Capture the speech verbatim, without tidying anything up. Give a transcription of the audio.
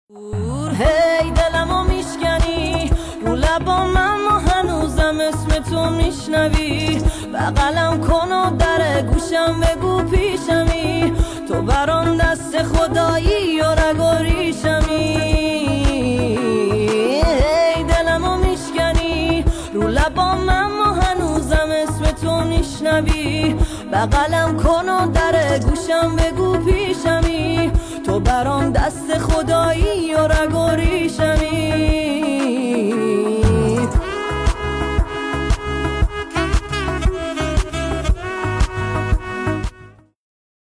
هی دلمو میشکنی رو لبا من ما هنوزم اسم تو میشنوی بغلم کن و در گوشم بگو پیشمی تو برام دست خدایی و رگ و ریشمی هی دلمو میشکنی رو لبا من ما هنوزم اسم تو میشنوی بغلم کن و در گوشم بگو پیشمی تو برام دست خدایی و رگ